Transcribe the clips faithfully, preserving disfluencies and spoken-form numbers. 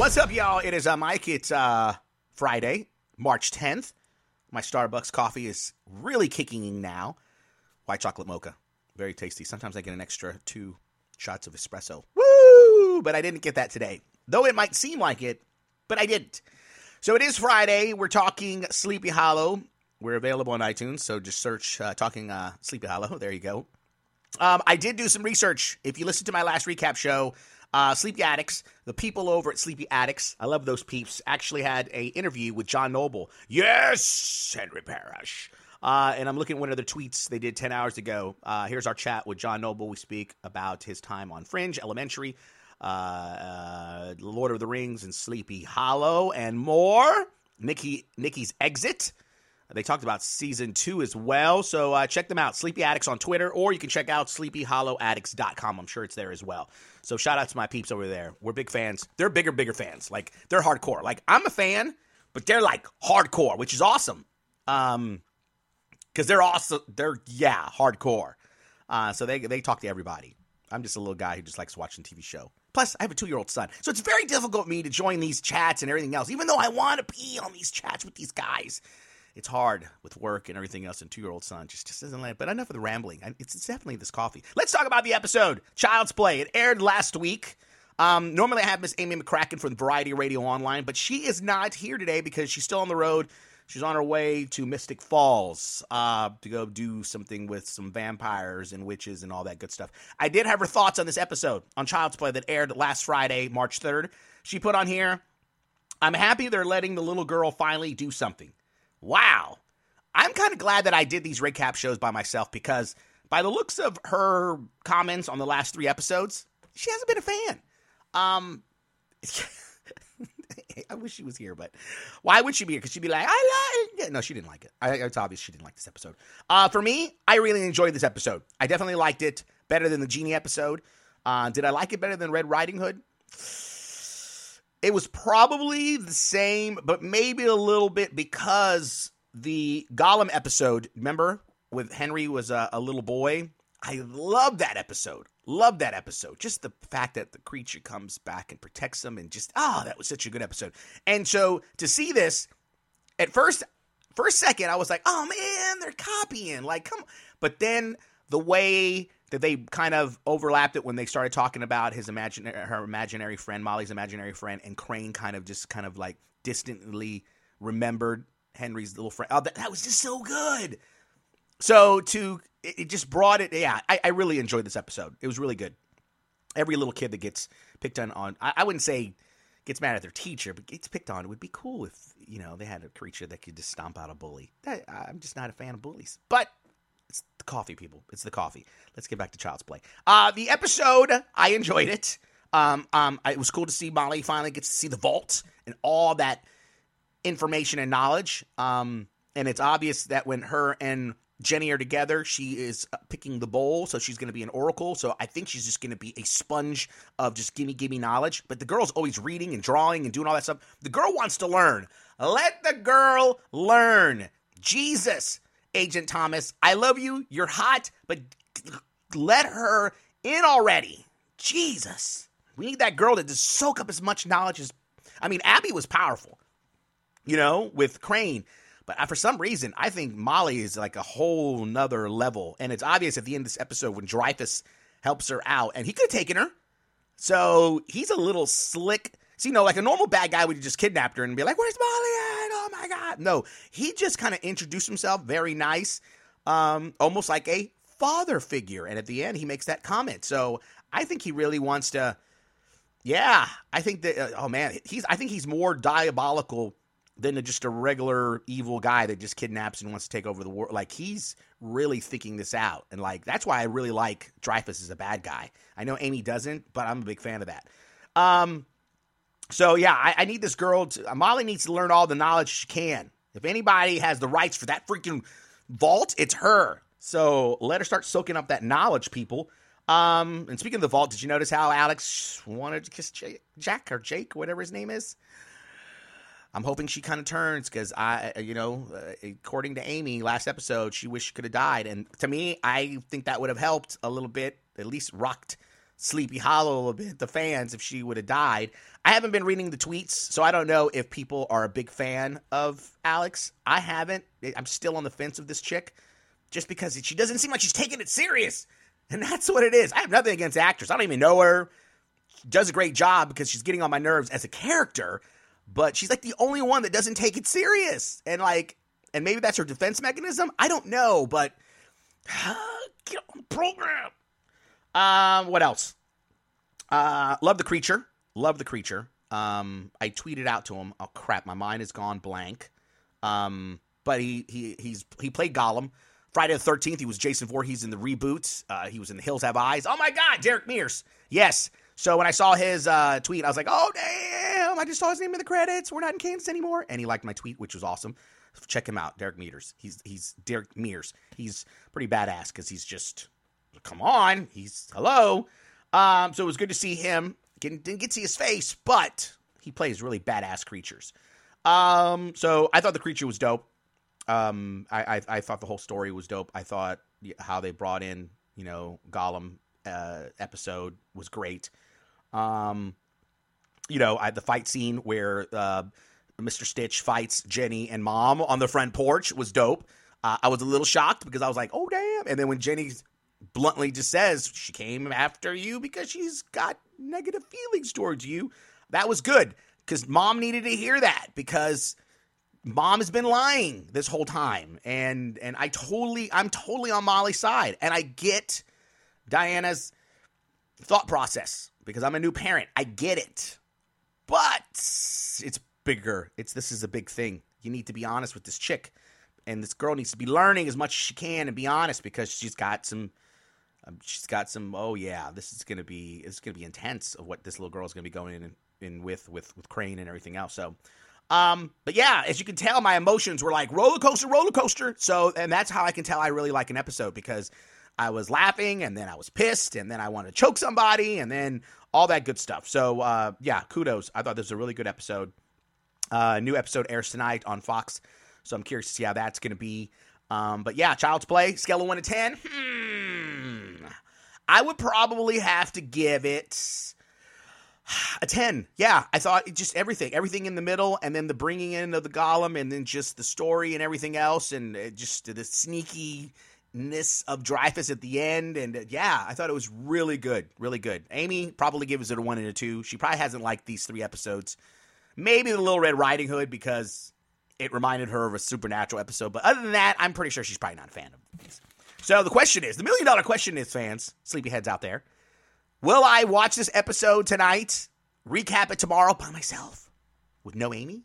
What's up, y'all? It is uh, Mike. It's uh, Friday, March tenth. My Starbucks coffee is really kicking in now. White chocolate mocha. Very tasty. Sometimes I get an extra two shots of espresso. Woo! But I didn't get that today. Though it might seem like it, but I didn't. So it is Friday. We're talking Sleepy Hollow. We're available on iTunes, so just search uh, Talking uh, Sleepy Hollow. There you go. Um, I did do some research. If you listen to my last recap show, uh, Sleepy Addicts, the people over at Sleepy Addicts, I love those peeps, actually had a interview with John Noble. Yes, Henry Parrish. Uh, and I'm looking at one of their tweets they did ten hours ago. Uh, here's our chat with John Noble. We speak about his time on Fringe, Elementary, uh, uh, Lord of the Rings, and Sleepy Hollow, and more. Nikki, Nikki's exit. They talked about season two as well, so uh, check them out. Sleepy Addicts on Twitter, or you can check out sleepy hollow addicts dot com. I'm sure it's there as well. So shout out to my peeps over there. We're big fans. They're bigger, bigger fans. Like, they're hardcore. Like, I'm a fan, but they're, like, hardcore, which is awesome. Um, because they're also, they're, yeah, hardcore. Uh, so they they talk to everybody. I'm just a little guy who just likes watching T V show. Plus, I have a two-year-old son. So it's very difficult for me to join these chats and everything else, even though I want to be on these chats with these guys. It's hard with work and everything else, and two-year-old son just, just doesn't let it. But enough of the rambling. It's, it's definitely this coffee. Let's talk about the episode, Child's Play. It aired last week. Um, normally I have Miss Amy McCracken from Variety Radio Online, but she is not here today because she's still on the road. She's on her way to Mystic Falls uh, to go do something with some vampires and witches and all that good stuff. I did have her thoughts on this episode on Child's Play that aired last Friday, March third. She put on here, I'm happy they're letting the little girl finally do something. Wow. I'm kind of glad that I did these recap shows by myself because by the looks of her comments on the last three episodes, she hasn't been a fan. Um, I wish she was here, but why would she be here? Because she'd be like, I like it. No, she didn't like it. I, it's obvious she didn't like this episode. Uh, for me, I really enjoyed this episode. I definitely liked it better than the Genie episode. Uh, did I like it better than Red Riding Hood? It was probably the same, but maybe a little bit because the Gollum episode, remember, with Henry was a, a little boy? I love that episode. Love that episode. Just the fact that the creature comes back and protects him and just, oh, that was such a good episode. And so to see this, at first, for a second, I was like, oh, man, they're copying. Like, come on. But then the way that they kind of overlapped it when they started talking about his imaginary, her imaginary friend, Molly's imaginary friend, and Crane kind of just kind of like distantly remembered Henry's little friend. Oh, that, that was just so good. So to, it, it just brought it, yeah, I, I really enjoyed this episode. It was really good. Every little kid that gets picked on, on I, I wouldn't say gets mad at their teacher, but gets picked on. It would be cool if, you know, they had a creature that could just stomp out a bully. That, I'm just not a fan of bullies. But it's the coffee, people. It's the coffee. Let's get back to Child's Play. Uh, the episode, I enjoyed it. Um, um, it was cool to see Molly finally gets to see the vault and all that information and knowledge. Um, and it's obvious that when her and Jenny are together, she is picking the bowl, so she's going to be an oracle. So I think she's just going to be a sponge of just gimme, gimme knowledge. But the girl's always reading and drawing and doing all that stuff. The girl wants to learn. Let the girl learn. Jesus. Agent Thomas, I love you. You're hot, but let her in already. Jesus. We need that girl to just soak up as much knowledge as... I mean, Abby was powerful, you know, with Crane. But for some reason, I think Molly is like a whole nother level. And it's obvious at the end of this episode when Dreyfus helps her out. And he could have taken her. So he's a little slick... So, you know, like a normal bad guy would have just kidnapped her and be like, where's Molly at? Oh, my God. No, he just kind of introduced himself very nice, um, almost like a father figure. And at the end, he makes that comment. So I think he really wants to, yeah, I think that, uh, oh, man, he's. I think he's more diabolical than just a regular evil guy that just kidnaps and wants to take over the world. Like, he's really thinking this out. And, like, that's why I really like Dreyfus as a bad guy. I know Amy doesn't, but I'm a big fan of that. Um... So, yeah, I, I need this girl to, Molly needs to learn all the knowledge she can. If anybody has the rights for that freaking vault, it's her. So let her start soaking up that knowledge, people. Um, and speaking of the vault, did you notice how Alex wanted to kiss J- Jack or Jake, whatever his name is? I'm hoping she kind of turns because, I, you know, uh, according to Amy, last episode, she wished she could have died. And to me, I think that would have helped a little bit, at least rocked Sleepy Hollow a little bit, the fans, if she would have died. I haven't been reading the tweets, so I don't know if people are a big fan of Alex. I haven't. I'm still on the fence of this chick, just because she doesn't seem like she's taking it serious. And that's what it is. I have nothing against the actress. I don't even know her. She does a great job because she's getting on my nerves as a character, but she's like the only one that doesn't take it serious. And like, and maybe that's her defense mechanism. I don't know, but get on the program. Um, what else? Uh, love the creature. Love the creature. Um, I tweeted out to him. Oh crap, my mind has gone blank. Um, but he he he's he played Gollum. Friday the thirteenth, he was Jason Voorhees in the reboot. Uh, he was in The Hills Have Eyes. Oh my God, Derek Mears. Yes. So when I saw his uh, tweet, I was like, oh damn! I just saw his name in the credits. We're not in Kansas anymore. And he liked my tweet, which was awesome. Check him out, Derek Mears. He's he's Derek Mears. He's pretty badass because he's just. Come on, he's hello. Um, so it was good to see him. Didn't, didn't get to see his face, but he plays really badass creatures. Um, so I thought the creature was dope. Um, I, I I thought the whole story was dope. I thought how they brought in, you know, Gollum uh, episode was great. Um, you know, I, the fight scene where uh, Mister Stitch fights Jenny and Mom on the front porch was dope. Uh, I was a little shocked because I was like, oh damn! And then when Jenny's bluntly just says she came after you because she's got negative feelings towards you. That was good because Mom needed to hear that because Mom has been lying this whole time. And, and I totally, I'm totally on Molly's side. And I get Diana's thought process because I'm a new parent. I get it, but it's bigger. It's, this is a big thing. You need to be honest with this chick, and this girl needs to be learning as much as she can and be honest because she's got some, Um, she's got some, oh yeah, this is going to be, it's going to be intense of what this little girl is going to be going in, in with, with, with Crane and everything else. So, um, but yeah, as you can tell, my emotions were like roller coaster, roller coaster. So, and that's how I can tell I really like an episode because I was laughing and then I was pissed and then I wanted to choke somebody and then all that good stuff. So, uh, yeah, kudos. I thought this was a really good episode. Uh, new episode airs tonight on Fox. So I'm curious to see how that's going to be. Um, but yeah, Child's Play, scale of one to ten. Hmm. I would probably have to give it a ten. Yeah, I thought it just everything, everything in the middle, and then the bringing in of the Gollum, and then just the story and everything else, and it just the sneakiness of Dreyfus at the end. And uh, yeah, I thought it was really good, really good. Amy probably gives it a one and a two. She probably hasn't liked these three episodes. Maybe the Little Red Riding Hood because it reminded her of a Supernatural episode. But other than that, I'm pretty sure she's probably not a fan of these. So the question is, the million dollar question is, fans, sleepyheads out there, will I watch this episode tonight, recap it tomorrow by myself with no Amy?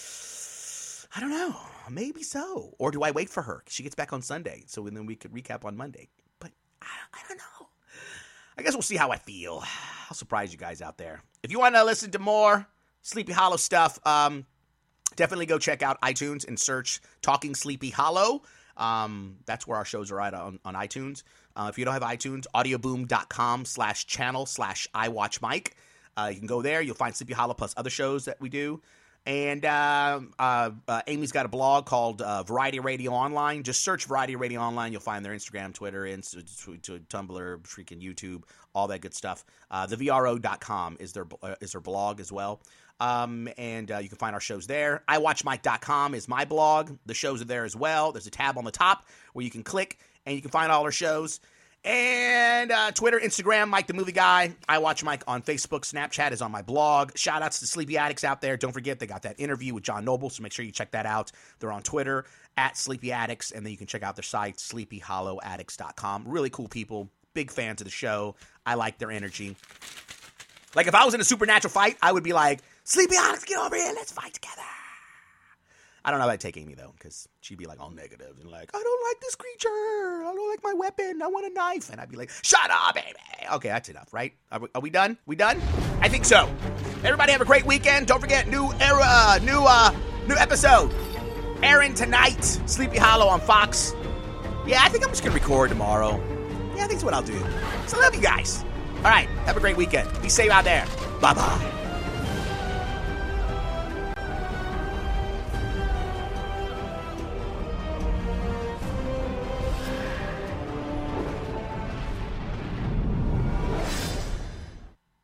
I don't know. Maybe so. Or do I wait for her? She gets back on Sunday, so then we could recap on Monday. But I, I don't know. I guess we'll see how I feel. I'll surprise you guys out there. If you want to listen to more Sleepy Hollow stuff, um, definitely go check out iTunes and search Talking Sleepy Hollow. Um, that's where our shows are at on, on iTunes. Uh, if you don't have iTunes, audioboom.com slash channel slash iWatchMike. Uh, you can go there. You'll find Sleepy Hollow plus other shows that we do. And uh, uh, uh, Amy's got a blog called uh, Variety Radio Online. Just search Variety Radio Online. You'll find their Instagram, Twitter, Inst- Tumblr, freaking YouTube, all that good stuff. Uh, the V R O dot com is their uh, is their blog as well. Um, and uh, you can find our shows there. i watch mike dot com is my blog. The shows are there as well. There's a tab on the top where you can click and you can find all our shows. And uh, Twitter, Instagram, Mike the Movie Guy. I Watch Mike on Facebook. Snapchat is on my blog. Shout outs to Sleepy Addicts out there. Don't forget, they got that interview with John Noble, so make sure you check that out. They're on Twitter, at Sleepy Addicts, and then you can check out their site, sleepy hollow addicts dot com. Really cool people. Big fans of the show. I like their energy. Like, if I was in a Supernatural fight, I would be like, Sleepy Addicts, get over here. Let's fight together. I don't know if I'd take Amy, though, because she'd be, like, all negative and, like, I don't like this creature. I don't like my weapon. I want a knife. And I'd be like, shut up, baby. Okay, that's enough, right? Are we, are we done? We done? I think so. Everybody have a great weekend. Don't forget, new era, uh, new, uh, new episode airing tonight. Sleepy Hollow on Fox. Yeah, I think I'm just going to record tomorrow. Yeah, I think that's what I'll do. So I love you guys. All right, have a great weekend. Be safe out there. Bye-bye.